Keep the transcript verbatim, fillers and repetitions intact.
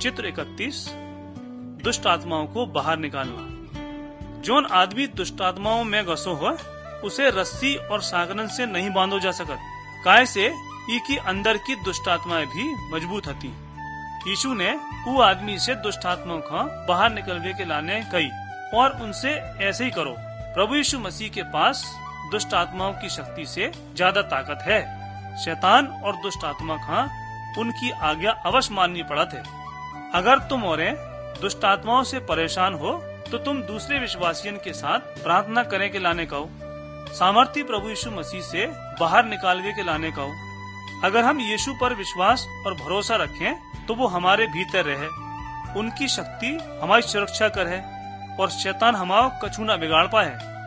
चित्र इकतीस, दुष्ट आत्माओं को बाहर निकालना। जोन आदमी दुष्ट आत्माओं में घसो हो, उसे रस्सी और सागरन से नहीं बांधो जा सकत, काय से ई की अंदर की दुष्ट आत्माएं भी मजबूत हती। यीशु ने वो आदमी से दुष्ट आत्माओं का बाहर निकलवे के लाने कही और उनसे ऐसे ही करो। प्रभु यीशु मसीह के पास दुष्ट आत्माओं की शक्ति से ज्यादा ताकत है। शैतान और दुष्ट आत्मा का उनकी आज्ञा अवश्य माननी पड़त है। अगर तुम और दुष्ट आत्माओं से परेशान हो तो तुम दूसरे विश्वासियों के साथ प्रार्थना करने के लाने कहो, सामर्थी प्रभु यीशु मसीह से बाहर निकालवे के लाने कहो। अगर हम यीशु पर विश्वास और भरोसा रखें तो वो हमारे भीतर रहे, उनकी शक्ति हमारी सुरक्षा करे और शैतान हमारा कछु न बिगाड़ पाए।